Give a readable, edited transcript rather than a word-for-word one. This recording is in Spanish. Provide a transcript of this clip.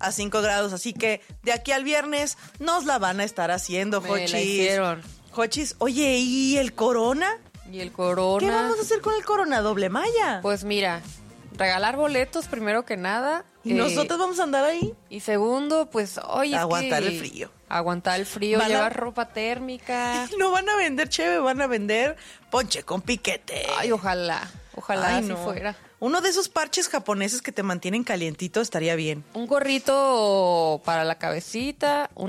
a 5 grados. Así que de aquí al viernes nos la van a estar haciendo, Me Jochis. la hicieron. Jochis, oye, ¿y el corona? Y el corona. ¿Qué vamos a hacer con el corona? ¿Doble malla? Pues mira, regalar boletos primero que nada. ¿Y nosotros vamos a andar ahí? Y segundo, pues, oye, Aguantar el frío. Aguantar el frío, llevar ropa térmica. No van a vender cheve, van a vender ponche con piquete. Ay, ojalá así no. fuera. Uno de esos parches japoneses que te mantienen calientito estaría bien. Un gorrito para la cabecita,